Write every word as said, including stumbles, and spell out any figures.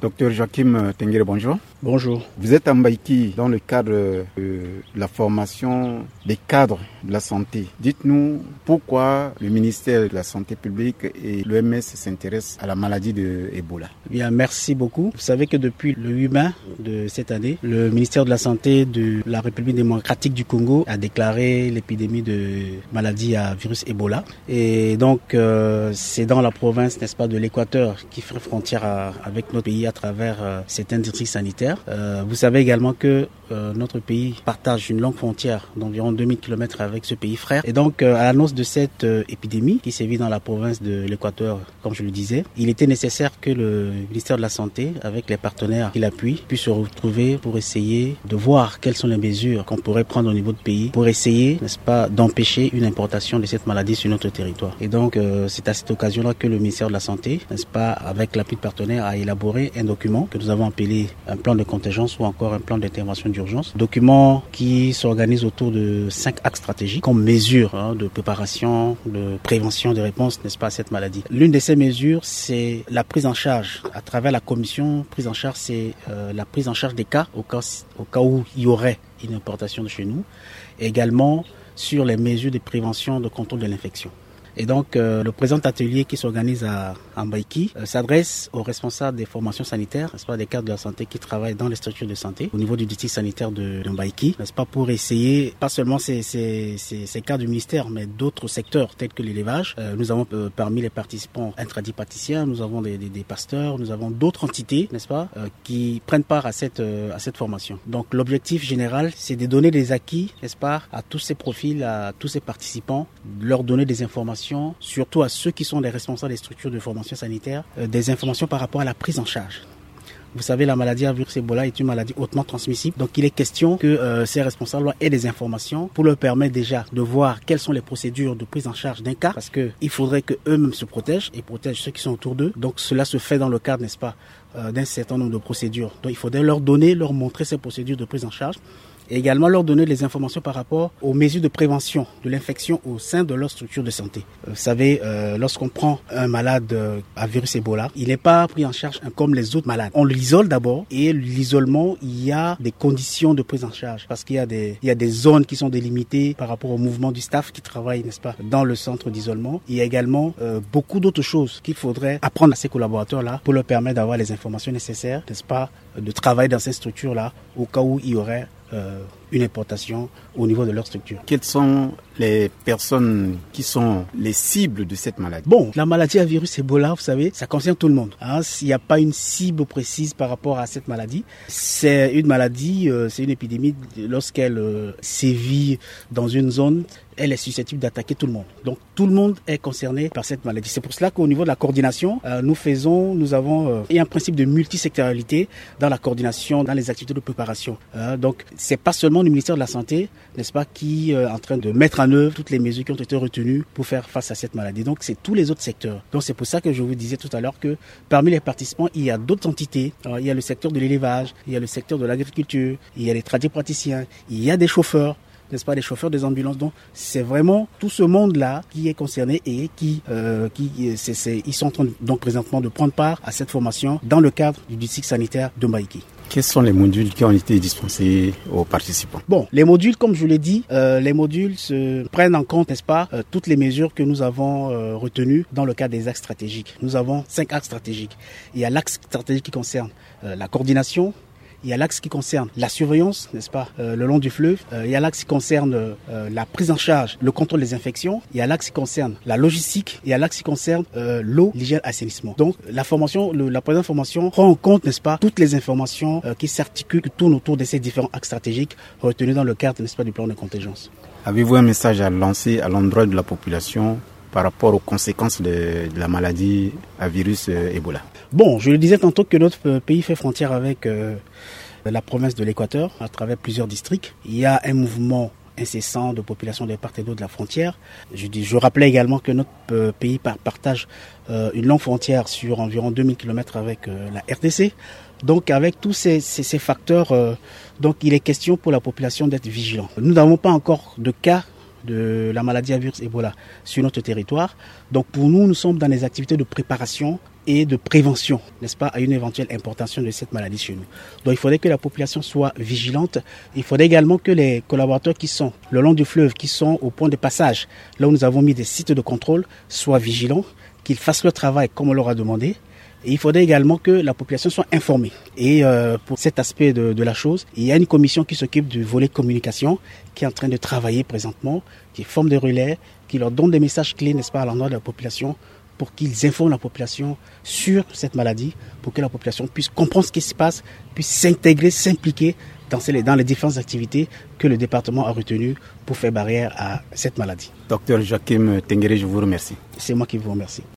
Docteur Joachim Tenguere, bonjour. Bonjour. Vous êtes à Mbaïki dans le cadre de la formation des cadres de la santé. Dites-nous pourquoi le ministère de la Santé publique et l'O M S s'intéressent à la maladie de Ebola. Bien, merci beaucoup. Vous savez que depuis le huit mai de cette année, le ministère de la Santé de la République démocratique du Congo a déclaré l'épidémie de maladie à virus Ebola. Et donc, euh, c'est dans la province, n'est-ce pas, de l'Équateur qui fait frontière à, avec notre pays à travers euh, certains districts sanitaires. Euh, vous savez également que euh, notre pays partage une longue frontière d'environ deux mille kilomètres avec ce pays frère. Et donc, euh, à l'annonce de cette euh, épidémie qui sévit dans la province de l'Équateur, comme je le disais, il était nécessaire que le ministère de la Santé, avec les partenaires qui l'appuient, puisse se retrouver pour essayer de voir quelles sont les mesures qu'on pourrait prendre au niveau du pays pour essayer, n'est-ce pas, d'empêcher une importation de cette maladie sur notre territoire. Et donc, euh, c'est à cette occasion-là que le ministère de la Santé, n'est-ce pas, avec l'appui de partenaires, a élaboré un document que nous avons appelé un plan de contingence ou encore un plan d'intervention d'urgence. Document qui s'organise autour de cinq axes stratégiques comme mesures hein, de préparation, de prévention, de réponse, n'est-ce pas, à cette maladie. L'une de ces mesures, c'est la prise en charge à travers la commission. Prise en charge, c'est euh, la prise en charge des cas au cas, au cas où il y aurait une importation de chez nous. Et également sur les mesures de prévention, de contrôle de l'infection. Et donc, euh, le présent atelier qui s'organise à, à Mbaïki euh, s'adresse aux responsables des formations sanitaires, n'est-ce pas, des cadres de la santé qui travaillent dans les structures de santé au niveau du district sanitaire de, de Mbaïki, n'est-ce pas, pour essayer, pas seulement ces, ces, ces, ces cadres du ministère, mais d'autres secteurs tels que l'élevage. Euh, nous avons euh, parmi les participants un tradipraticiens, nous avons des, des, des pasteurs, nous avons d'autres entités, n'est-ce pas, euh, qui prennent part à cette, euh, à cette formation. Donc, l'objectif général, c'est de donner des acquis, n'est-ce pas, à tous ces profils, à tous ces participants, leur donner des informations, surtout à ceux qui sont les responsables des structures de formation sanitaire, euh, des informations par rapport à la prise en charge. Vous savez, la maladie à virus Ebola est une maladie hautement transmissible. Donc, il est question que euh, ces responsables aient des informations pour leur permettre déjà de voir quelles sont les procédures de prise en charge d'un cas, parce que il faudrait que eux-mêmes se protègent et protègent ceux qui sont autour d'eux. Donc, cela se fait dans le cadre, n'est-ce pas, euh, d'un certain nombre de procédures. Donc, il faudrait leur donner, leur montrer ces procédures de prise en charge. Et également leur donner les informations par rapport aux mesures de prévention de l'infection au sein de leur structure de santé. Vous savez, euh, lorsqu'on prend un malade euh, à virus Ebola, il n'est pas pris en charge comme les autres malades. On l'isole d'abord et l'isolement, il y a des conditions de prise en charge parce qu'il y a des, il y a des zones qui sont délimitées par rapport au mouvement du staff qui travaille, n'est-ce pas, dans le centre d'isolement. Il y a également euh, beaucoup d'autres choses qu'il faudrait apprendre à ces collaborateurs-là pour leur permettre d'avoir les informations nécessaires, n'est-ce pas, de travailler dans ces structures-là au cas où il y aurait Euh, une importation au niveau de leur structure. Quelles sont les personnes qui sont les cibles de cette maladie? Bon, la maladie à virus Ebola, vous savez, ça concerne tout le monde. Hein. Il n'y a pas une cible précise par rapport à cette maladie. C'est une maladie, euh, c'est une épidémie lorsqu'elle euh, sévit dans une zone. Elle est susceptible d'attaquer tout le monde. Donc tout le monde est concerné par cette maladie. C'est pour cela qu'au niveau de la coordination, euh, nous faisons, nous avons euh, il y a un principe de multisectorialité dans la coordination, dans les activités de préparation. Euh, donc c'est pas seulement le ministère de la Santé, n'est-ce pas, qui est euh, en train de mettre en œuvre toutes les mesures qui ont été retenues pour faire face à cette maladie. Donc c'est tous les autres secteurs. Donc c'est pour ça que je vous disais tout à l'heure que parmi les participants, il y a d'autres entités. Alors, il y a le secteur de l'élevage, il y a le secteur de l'agriculture, il y a les tradipraticiens, il y a des chauffeurs, n'est-ce pas, les chauffeurs des ambulances. Donc, c'est vraiment tout ce monde-là qui est concerné et qui, euh, qui c'est, c'est, ils sont en train, donc, présentement, de prendre part à cette formation dans le cadre du district sanitaire de Mbaïki. Quels sont les modules qui ont été dispensés aux participants? Bon, les modules, comme je l'ai dit, euh, les modules se prennent en compte, n'est-ce pas, euh, toutes les mesures que nous avons euh, retenues dans le cadre des axes stratégiques. Nous avons cinq axes stratégiques. Il y a l'axe stratégique qui concerne euh, la coordination. Il y a l'axe qui concerne la surveillance, n'est-ce pas, euh, le long du fleuve. Euh, il y a l'axe qui concerne euh, la prise en charge, le contrôle des infections. Il y a l'axe qui concerne la logistique. Il y a l'axe qui concerne euh, l'eau, l'hygiène, l'assainissement. Donc, la formation, le, la présente formation prend en compte, n'est-ce pas, toutes les informations euh, qui s'articulent, qui tournent autour de ces différents axes stratégiques retenus dans le cadre, n'est-ce pas, du plan de contingence. Avez-vous un message à lancer à l'endroit de la population par rapport aux conséquences de, de la maladie à virus euh, Ebola? Bon, je le disais tantôt que notre pays fait frontière avec euh, la province de l'Équateur à travers plusieurs districts. Il y a un mouvement incessant de population de part et d'autre de la frontière. Je, dis, je rappelais également que notre euh, pays partage euh, une longue frontière sur environ deux mille kilomètres avec euh, la R D C. Donc avec tous ces, ces, ces facteurs, euh, donc il est question pour la population d'être vigilant. Nous n'avons pas encore de cas de la maladie à virus Ebola sur notre territoire. Donc pour nous, nous sommes dans les activités de préparation et de prévention, n'est-ce pas, à une éventuelle importation de cette maladie chez nous. Donc il faudrait que la population soit vigilante. Il faudrait également que les collaborateurs qui sont le long du fleuve, qui sont au point de passage, là où nous avons mis des sites de contrôle, soient vigilants, qu'ils fassent leur travail comme on leur a demandé. Et il faudrait également que la population soit informée. Et euh, pour cet aspect de, de la chose, il y a une commission qui s'occupe du volet communication, qui est en train de travailler présentement, qui forme des relais, qui leur donne des messages clés, n'est-ce pas, à l'endroit de la population, pour qu'ils informent la population sur cette maladie, pour que la population puisse comprendre ce qui se passe, puisse s'intégrer, s'impliquer dans, ces, dans les différentes activités que le département a retenues pour faire barrière à cette maladie. Docteur Joachim Tenguéré, je vous remercie. C'est moi qui vous remercie.